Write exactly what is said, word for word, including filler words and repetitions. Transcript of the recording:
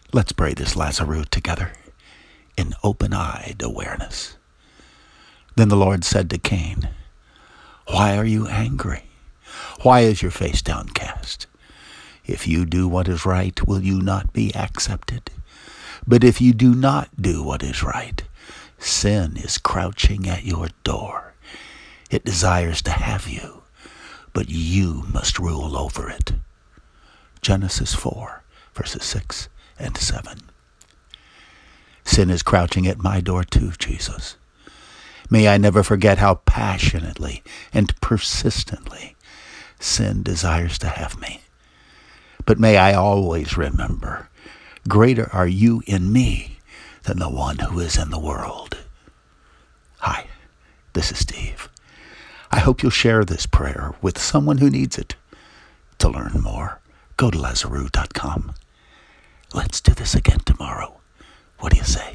Let's pray this Lazarus together in open-eyed awareness. Then the Lord said to Cain, "Why are you angry? Why is your face downcast? If you do what is right, will you not be accepted? But if you do not do what is right, sin is crouching at your door. It desires to have you, but you must rule over it." Genesis four, verses six and seven. Sin is crouching at my door too, Jesus. May I never forget how passionately and persistently sin desires to have me. But may I always remember, greater are you in me than the one who is in the world. Hi, this is Steve. I hope you'll share this prayer with someone who needs it. To learn more, go to Lazarus dot com. Let's do this again tomorrow. What do you say?